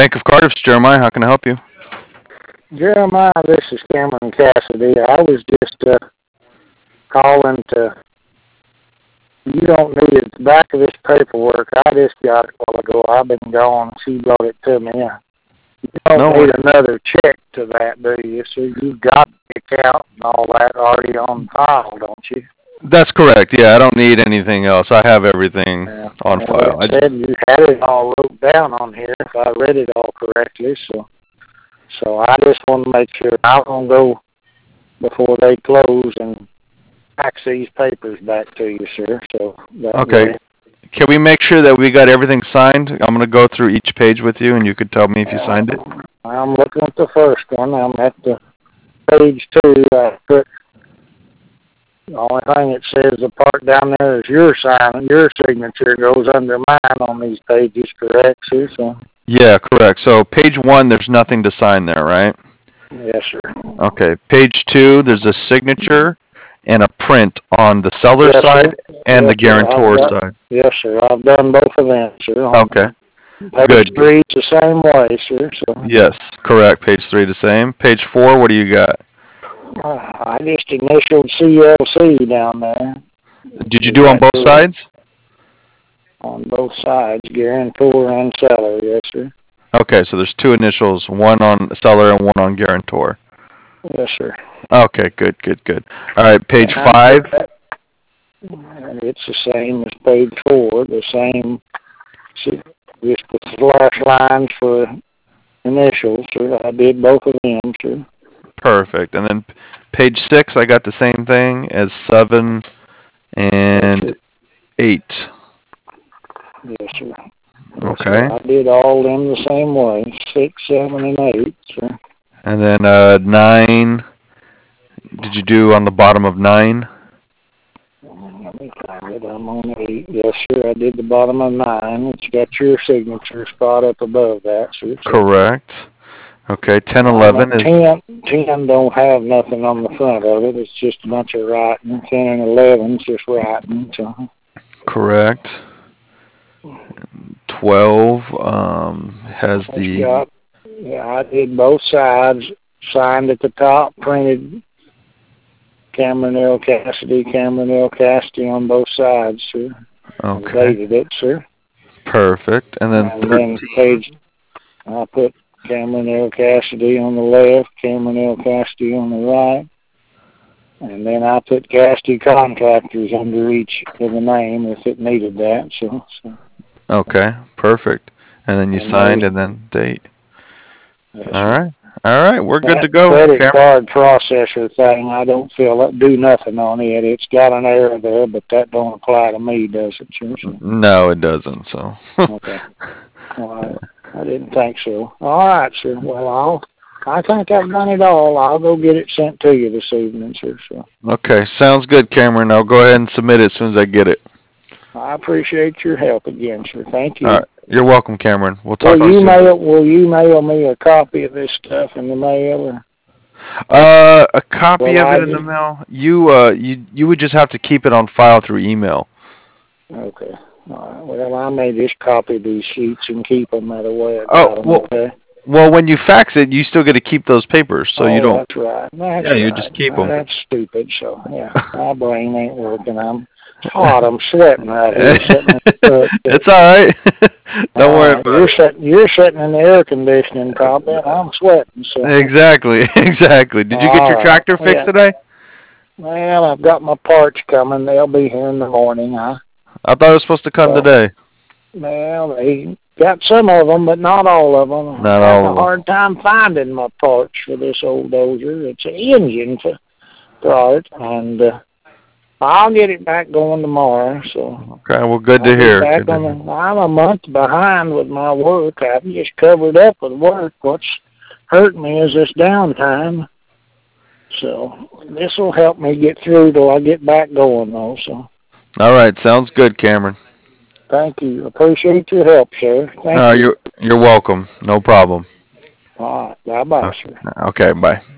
Bank of Cardiff, Jeremiah. How can I help you? Jeremiah, this is Cameron Cassidy. I was just calling to. You don't need it. The back of this paperwork, I just got it a while ago. I've been gone. She brought it to me. You don't need another check to that, do you? So you've got the account and all that already on file, don't you? That's correct. Yeah, I don't need anything else. I have everything on file. It said you had it all wrote down on here if I read it all correctly. So I just want to make sure I'm going to go before they close and fax these papers back to you, sir. So okay. Can we make sure that we got everything signed? I'm going to go through each page with you, and you could tell me if you signed it. I'm looking at the first one. I'm at the page 2. I put the only thing it says the part down there is your sign. Your signature goes under mine on these pages, correct, sir? So. Yeah, correct. So page 1, there's nothing to sign there, right? Yes, sir. Okay. Page 2, there's a signature and a print on the seller side and the guarantor side. Yes, sir. I've done both of them, sir. Okay. Page 3 the same way, sir. So. Yes, correct. Page 3 the same. Page 4, what do you got? I just initialed CLC down there. Did you do on both sides? On both sides, guarantor and seller, yes, sir. Okay, so there's 2 initials, one on seller and one on guarantor. Yes, sir. Okay, good. All right, page 5. It's the same as page 4, the same, just the slash lines for initials, sir. I did both of them, sir. Perfect. And then page 6, I got the same thing as 7 and 8. Yes, sir. Okay. I did all them the same way, 6, 7, and 8, sir. And then 9, did you do on the bottom of 9? Let me find it. I'm on 8. Yes, sir. I did the bottom of 9. It's got your signature spot up above that, sir. Correct. Okay, 10, 11 is... 10 don't have nothing on the front of it. It's just a bunch of writing. 10 and 11 is just writing. So. Correct. 12 has the... I did both sides. Signed at the top, printed Cameron L. Cassidy on both sides, sir. Okay. Dated it, sir. Perfect. And then 13. Page, I put Cameron L. Cassidy on the left, Cameron L. Cassidy on the right. And then I put Cassidy Contractors under each of the name if it needed that. So. Okay, perfect. And then you signed and then date. Yes, All right, we're good to go. Credit card processor thing, I don't do nothing on it. It's got an error there, but that don't apply to me, does it, sir? No, it doesn't, so. Okay. Well, I didn't think so. All right, sir. Well, I think I've done it all. I'll go get it sent to you this evening, sir. So. Okay, sounds good, Cameron. I'll go ahead and submit it as soon as I get it. I appreciate your help again, sir. Thank you. All right. You're welcome, Cameron. We'll talk soon. Will you mail me a copy of this stuff in the mail? A copy of it in the mail? You would just have to keep it on file through email. Okay. All right. Well, I may just copy these sheets and keep them that way. Well, when you fax it, you still get to keep those papers, so you don't. That's right. That's you just keep them. That's stupid. So my brain ain't working. I'm hot. I'm sweating right here. It's all right. Don't worry about it. You're sitting in the air conditioning, probably, and I'm sweating. So. Exactly. Did you get your tractor fixed today? Well, I've got my parts coming. They'll be here in the morning. I thought it was supposed to come today. Well, they got some of them, but not all of them. Not all of them. I have a hard time finding my parts for this old dozer. It's an engine part, and I'll get it back going tomorrow. So. Okay, well, good to hear. I'm a month behind with my work. I've just covered up with work. What's hurting me is this downtime. So this will help me get through till I get back going, though. So. All right, sounds good, Cameron. Thank you. Appreciate your help, sir. Thank you. You're welcome. No problem. All right. Bye-bye, sir. Okay, bye.